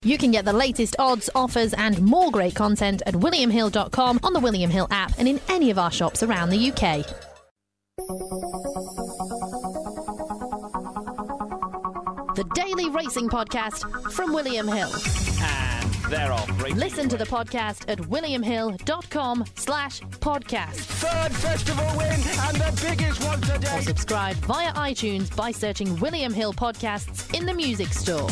You can get the latest odds, offers and more great content at williamhill.com, on the William Hill app and in any of our shops around the UK. The Daily Racing Podcast from William Hill. And they're off. Listen to the podcast at williamhill.com/podcast. Third festival win and the biggest one today. Or subscribe via iTunes by searching William Hill Podcasts in the music store.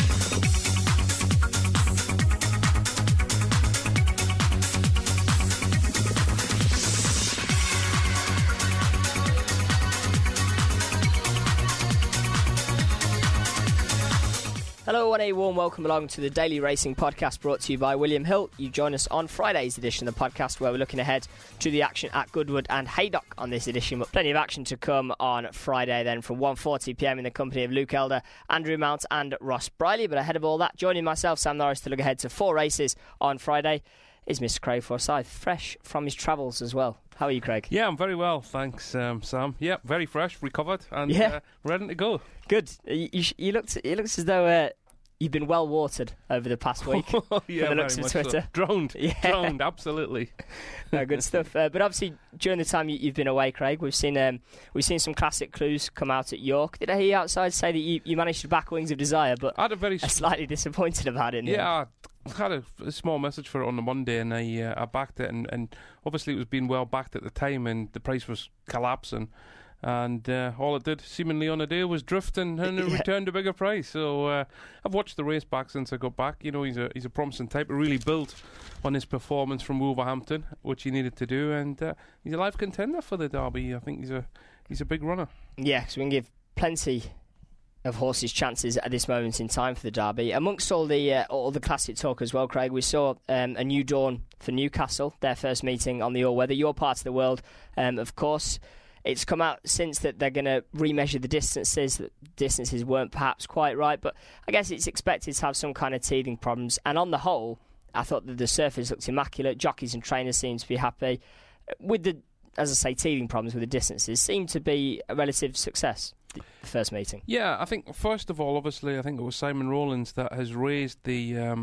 Hello and a warm welcome along to the Daily Racing Podcast brought to you by William Hill. You join us on Friday's edition of the podcast where we're looking ahead to the action at Goodwood and Haydock on this edition. But plenty of action to come on Friday then from 1:40pm in the company of Luke Elder, Andrew Mount and Ross Briley. But ahead of all that, joining myself, Sam Norris, to look ahead to 4 races on Friday is Mr. Craig Forsyth, fresh from his travels as well. How are you, Craig? Yeah, I'm very well, thanks, Sam. Yeah, very fresh, recovered, and ready to go. Good. You looked as though you've been well watered over the past week. Yeah, from the looks of Twitter. So. Drowned, absolutely. No, good stuff. But obviously, during the time you've been away, Craig, we've seen some classic clues come out at York. Did I hear you outside say that you managed to back Wings of Desire, but I had are slightly disappointed about it? Yeah, I had a small message for it on the Monday, and I backed it, and obviously it was being well backed at the time, and the price was collapsing. And all it did, seemingly on a day, was drift and it returned a bigger price. So I've watched the race back since I got back. You know, he's a promising type. He really built on his performance from Wolverhampton, which he needed to do, and he's a live contender for the Derby. I think he's a big runner. Yeah, so we can give plenty of horses chances at this moment in time for the Derby. Amongst all the classic talk as well, Craig, we saw a new dawn for Newcastle, their first meeting on the all-weather. Your part of the world, of course. It's come out since that they're going to remeasure the distances. The distances weren't perhaps quite right, but I guess it's expected to have some kind of teething problems. And on the whole, I thought that the surface looked immaculate. Jockeys and trainers seemed to be happy. With the, as I say, teething problems with the distances seemed to be a relative success, the first meeting. Yeah, I think, first of all, obviously, I think it was Simon Rowlands that has raised the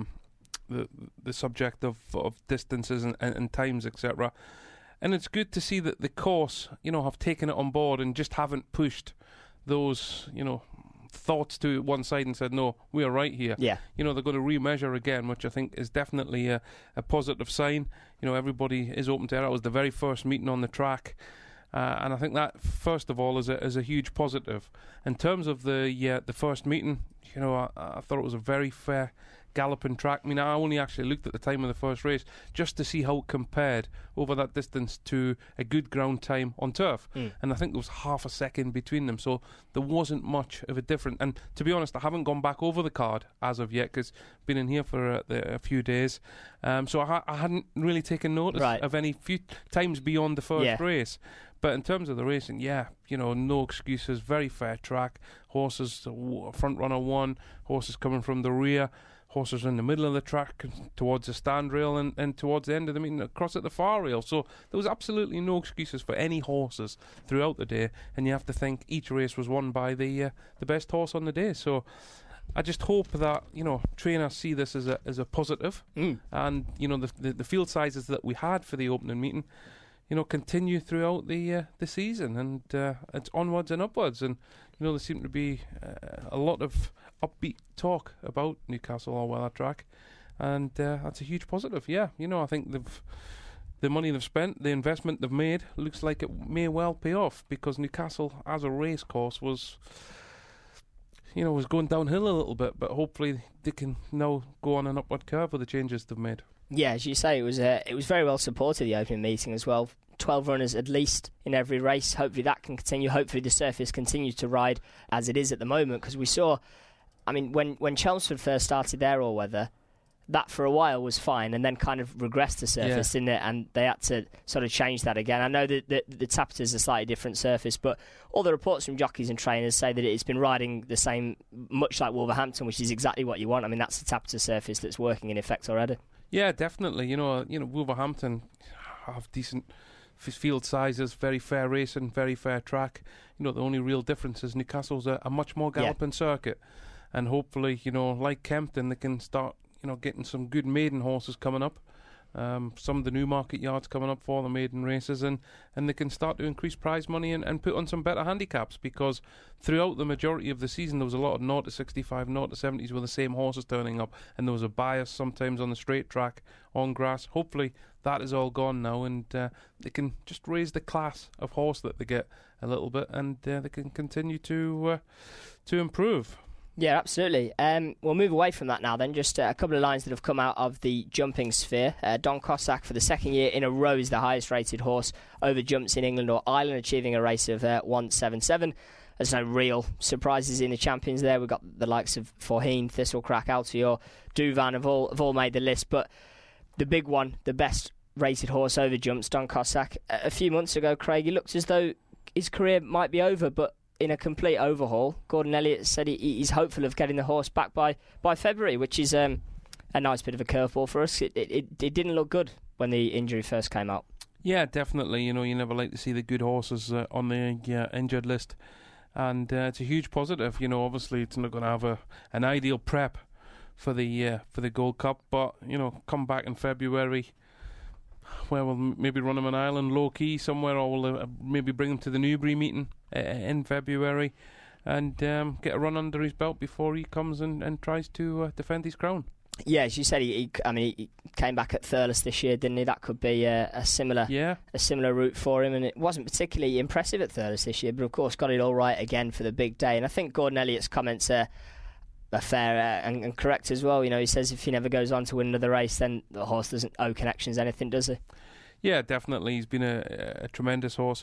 subject of distances and times, etc. And it's good to see that the course, have taken it on board and just haven't pushed those, thoughts to one side and said, no, we are right here. Yeah. They're going to remeasure again, which I think is definitely a positive sign. Everybody is open to it. That was the very first meeting on the track. And I think that, first of all, is a huge positive. In terms of the first meeting, I thought it was a very fair galloping track. I mean, I only actually looked at the time of the first race just to see how it compared over that distance to a good ground time on turf. And I think there was half a second between them, so there wasn't much of a difference. And to be honest, I haven't gone back over the card as of yet because I've been in here for a few days, so I hadn't really taken notice of any few times beyond the first race. But in terms of the racing, no excuses, very fair track. Horses, front runner won, horses coming from the rear, horses in the middle of the track towards the stand rail and towards the end of the meeting across at the far rail. So there was absolutely no excuses for any horses throughout the day, and you have to think each race was won by the best horse on the day. So I just hope that trainers see this as a positive, and the field sizes that we had for the opening meeting continue throughout the season, and it's onwards and upwards. And there seem to be a lot of upbeat talk about Newcastle all-weather track, and that's a huge positive. Yeah, I think the money they've spent, the investment they've made, looks like it may well pay off, because Newcastle as a race course was going downhill a little bit, but hopefully they can now go on an upward curve with the changes they've made. Yeah, as you say, it was very well supported, the opening meeting as well. 12 runners at least in every race. Hopefully that can continue. Hopefully the surface continues to ride as it is at the moment, because we saw, when Chelmsford first started their all-weather, that for a while was fine and then kind of regressed the surface, didn't it? And they had to sort of change that again. I know that the Tapper's is a slightly different surface, but all the reports from jockeys and trainers say that it's been riding the same, much like Wolverhampton, which is exactly what you want. That's the Tapper surface that's working in effect already. Yeah, definitely. Wolverhampton have decent field sizes, very fair racing, very fair track. The only real difference is Newcastle's a much more galloping circuit. and hopefully, like Kempton, they can start, getting some good maiden horses coming up. Some of the Newmarket yards coming up for the maiden races, and they can start to increase prize money and put on some better handicaps, because throughout the majority of the season there was a lot of 0 to 65, 0 to 70s with the same horses turning up, and there was a bias sometimes on the straight track on grass. Hopefully that is all gone now, and they can just raise the class of horse that they get a little bit, and they can continue to improve. Yeah, absolutely. We'll move away from that now then. Just a couple of lines that have come out of the jumping sphere. Don Cossack, for the second year in a row, is the highest rated horse over jumps in England or Ireland, achieving a race of 177. There's no real surprises in the champions there. We've got the likes of Forheen, Thistlecrack, Altior, Duvan have all made the list. But the big one, the best rated horse over jumps, Don Cossack, a few months ago, Craig, he looked as though his career might be over, but in a complete overhaul. Gordon Elliott said he's hopeful of getting the horse back by February, which is a nice bit of a curveball for us. It didn't look good when the injury first came out. Yeah, definitely. You never like to see the good horses on the injured list, and it's a huge positive. Obviously it's not going to have an ideal prep for the Gold Cup, but come back in February, where we'll maybe run him an island low key somewhere, or we'll maybe bring him to the Newbury meeting in February, and get a run under his belt before he comes and tries to defend his crown. Yeah, as you said, he came back at Thurles this year, didn't he? That could be a similar route for him, and it wasn't particularly impressive at Thurles this year, but of course got it all right again for the big day. And I think Gordon Elliott's comments are fair and correct as well. He says if he never goes on to win another race, then the horse doesn't owe Connections anything, does he? Yeah, definitely. He's been a tremendous horse.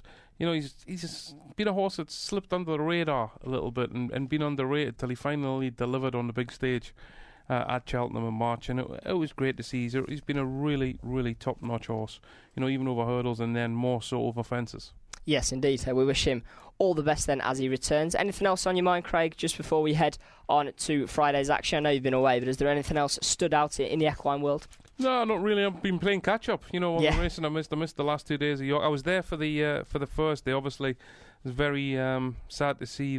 He's been a horse that's slipped under the radar a little bit and been underrated till he finally delivered on the big stage at Cheltenham in March, and it was great to see. He's been a really, really top-notch horse, even over hurdles and then more so over fences. Yes, indeed. We wish him all the best then as he returns. Anything else on your mind, Craig, just before we head on to Friday's action? I know you've been away, but is there anything else that stood out in the equine world? No, not really. I've been playing catch-up. On the racing I missed the last 2 days of York. I was there for the first day. Obviously, it was very sad to see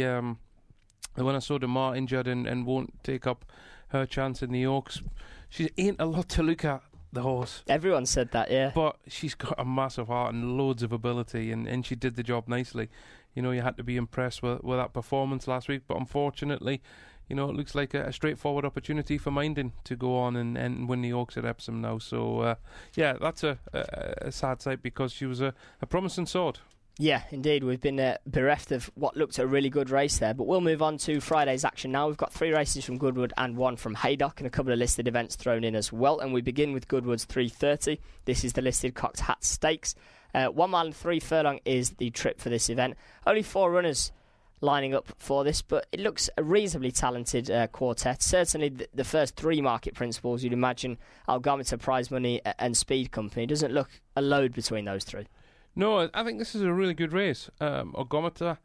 when I saw Demar injured and won't take up her chance in the Yorks. She ain't a lot to look at, the horse. Everyone said that, yeah. But she's got a massive heart and loads of ability, and she did the job nicely. You had to be impressed with that performance last week, but unfortunately, it looks like a straightforward opportunity for Mindon to go on and win the Oaks at Epsom now. So, that's a sad sight, because she was a promising sword. Yeah, indeed. We've been bereft of what looked a really good race there. But we'll move on to Friday's action now. We've got 3 races from Goodwood and 1 from Haydock, and a couple of listed events thrown in as well. And we begin with Goodwood's 3:30. This is the listed Cock's Hat Stakes. 1 mile and 3 furlong is the trip for this event. Only 4 runners lining up for this, but it looks a reasonably talented quartet. Certainly the first 3 market principals, you'd imagine Algometer, Prize Money and Speed Company. Doesn't look a load between those 3. No, I think this is a really good race. Algometer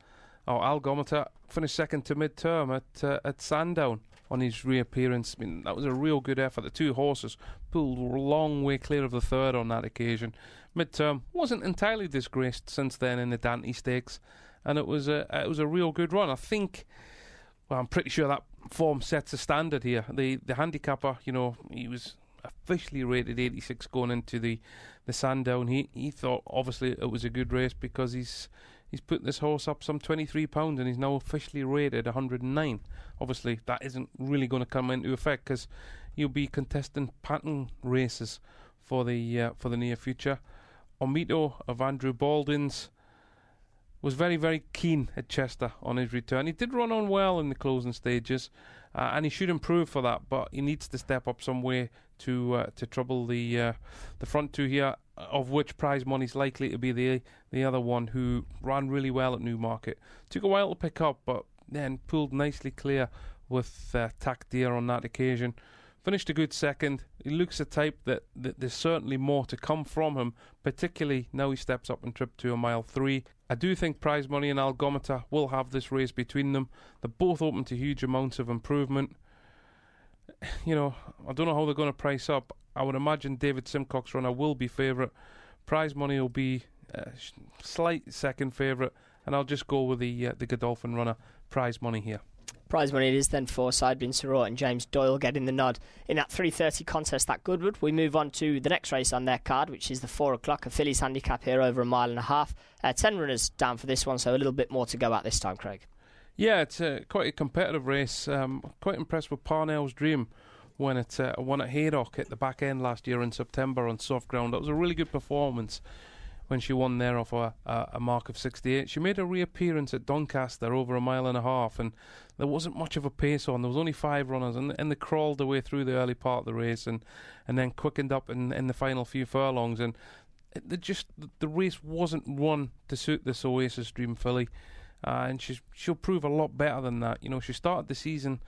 finished second to mid-term at Sandown on his reappearance. That was a real good effort. The 2 horses pulled a long way clear of the third on that occasion. Mid-term wasn't entirely disgraced since then in the Dante Stakes, and it was a real good run. I think, I'm pretty sure that form sets a standard here. The handicapper, he was officially rated 86 going into the Sandown. He thought obviously it was a good race because he's put this horse up some £23 and he's now officially rated 109. Obviously that isn't really going to come into effect because he'll be contesting pattern races for the near future. Omito of Andrew Baldwin's was very, very keen at Chester on his return. He did run on well in the closing stages, and he should improve for that, but he needs to step up some way to trouble the front 2 here, of which Prize Money's likely to be the other one, who ran really well at Newmarket. Took a while to pick up, but then pulled nicely clear with Tack Deer on that occasion. Finished a good second. He looks a type that there's certainly more to come from him, particularly now he steps up in Trip 2 on mile 3. I do think Prize Money and Algometer will have this race between them. They're both open to huge amounts of improvement. I don't know how they're going to price up. I would imagine David Simcock's runner will be favourite. Prize Money will be slight second favourite, and I'll just go with the Godolphin runner, Prize Money here. Prize money it is then for Sideburn Sarratt and James Doyle getting the nod in that 3:30 contest at Goodwood. We move on to the next race on their card, which is the 4 o'clock, a fillies handicap here over 1.5 miles. 10 runners down for this one, so a little bit more to go at this time, Craig. Yeah, it's quite a competitive race. Quite impressed with Parnell's Dream when it won at Haydock at the back end last year in September on soft ground. That was a really good performance when she won there off a mark of 68. She made a reappearance at Doncaster over 1.5 miles, and there wasn't much of a pace on. There was only 5 runners, and they crawled their way through the early part of the race and then quickened up in the final few furlongs. And the race wasn't run to suit this Oasis Dream filly, and she'll prove a lot better than that. You know, she started this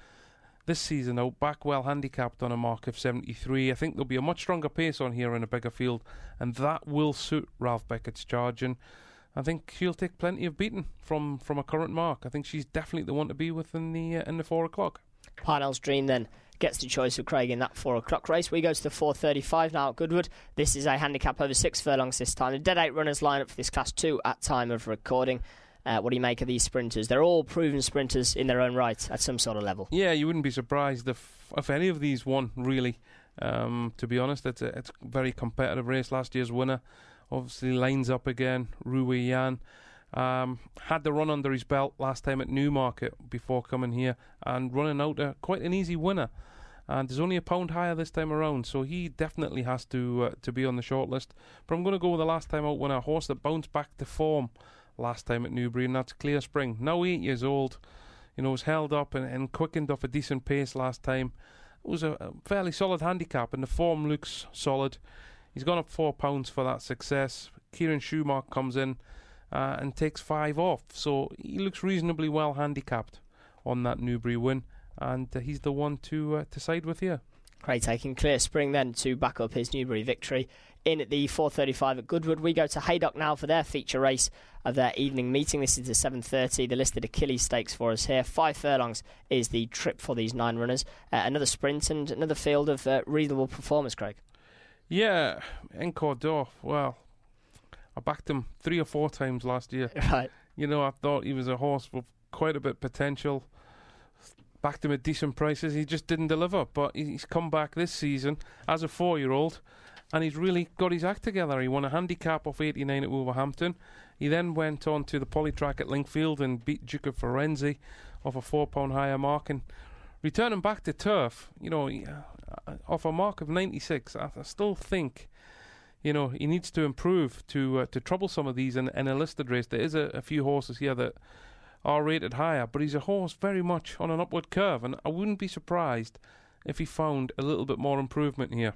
season out back well handicapped on a mark of 73. I think there'll be a much stronger pace on here in a bigger field, and that will suit Ralph Beckett's charge, and I think she'll take plenty of beating from a current mark. I think she's definitely the one to be with in the 4 o'clock. Parnell's Dream then gets the choice of Craig in that 4 o'clock race. We go to the 4:35 now at Goodwood. This is a handicap over 6 furlongs this time. The dead 8 runners line up for this Class 2 at time of recording. What do you make of these sprinters? They're all proven sprinters in their own right at some sort of level. Yeah, you wouldn't be surprised if any of these won, really. To be honest, it's a very competitive race. Last year's winner obviously lines up again. Ruwei Yan had the run under his belt last time at Newmarket before coming here and running out quite an easy winner. And there's only £1 higher this time around, so he definitely has to be on the shortlist. But I'm going to go with the last time out winner, a horse that bounced back to form last time at Newbury, and that's Clear Spring. Now 8 years old, was held up and quickened off a decent pace last time. It was a fairly solid handicap, and the form looks solid. He's gone up £4 for that success. Kieran Schumacher comes in and takes 5 off, so he looks reasonably well handicapped on that Newbury win, and he's the one to side with here. Craig taking Clear Spring then to back up his Newbury victory in at the 4:35 at Goodwood. We go to Haydock now for their feature race of their evening meeting. This is the 7:30, the listed Achilles Stakes for us here. 5 furlongs is the trip for these 9 runners. Another sprint and another field of reasonable performance, Craig. Yeah, Encore d'Or, well, I backed him 3 or 4 times last year. Right. I thought he was a horse with quite a bit of potential. Backed him at decent prices. He just didn't deliver, but he's come back this season as a 4-year-old, and he's really got his act together. He won a handicap off 89 at Wolverhampton. He then went on to the Polytrack at Linkfield and beat Duke of Firenze off a £4 higher mark, and returning back to turf, off a mark of 96. I still think, he needs to improve to trouble some of these in a listed race. There is a few horses here that are rated higher, but he's a horse very much on an upward curve, and I wouldn't be surprised if he found a little bit more improvement here.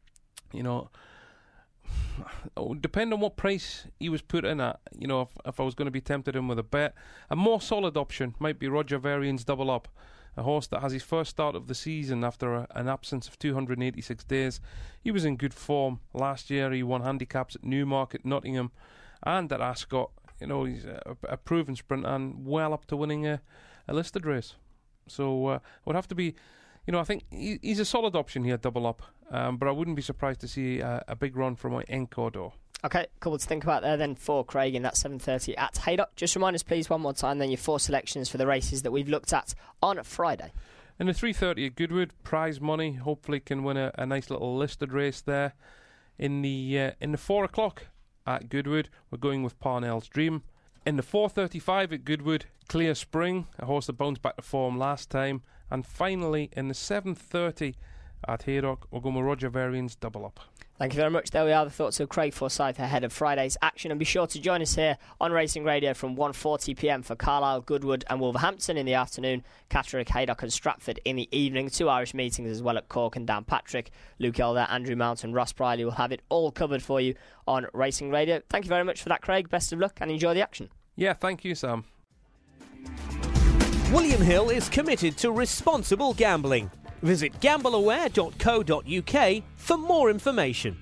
Depend on what price he was put in at. If I was going to be tempted him with a bet, a more solid option might be Roger Varian's Double Up, a horse that has his first start of the season after an absence of 286 days. He was in good form last year. He won handicaps at Newmarket, Nottingham, and at Ascot. He's a proven sprinter and well up to winning a listed race. So it would have to be, I think he's a solid option here, Double Up. But I wouldn't be surprised to see a big run from Encore d'Or. Okay, cool to think about there then for Craig in that 7:30 at Haydock. Just remind us, please, one more time, then your 4 selections for the races that we've looked at on Friday. In the 3:30 at Goodwood, prize money, hopefully can win a nice little listed race there. In the 4 o'clock at Goodwood, we're going with Parnell's Dream. In the 4:35 at Goodwood, Clear Spring, a horse that bounced back to form last time. And finally, in the 7:30 at Haydock, we're going with Roger Varian's Double Up. Thank you very much. There we are, the thoughts of Craig Forsyth ahead of Friday's action. And be sure to join us here on Racing Radio from 1:40pm for Carlisle, Goodwood and Wolverhampton in the afternoon, Catterick, Haydock and Stratford in the evening. 2 Irish meetings as well at Cork and Downpatrick. Luke Elder, Andrew Mount and Ross Briley will have it all covered for you on Racing Radio. Thank you very much for that, Craig. Best of luck and enjoy the action. Yeah, thank you, Sam. William Hill is committed to responsible gambling. Visit gambleaware.co.uk for more information.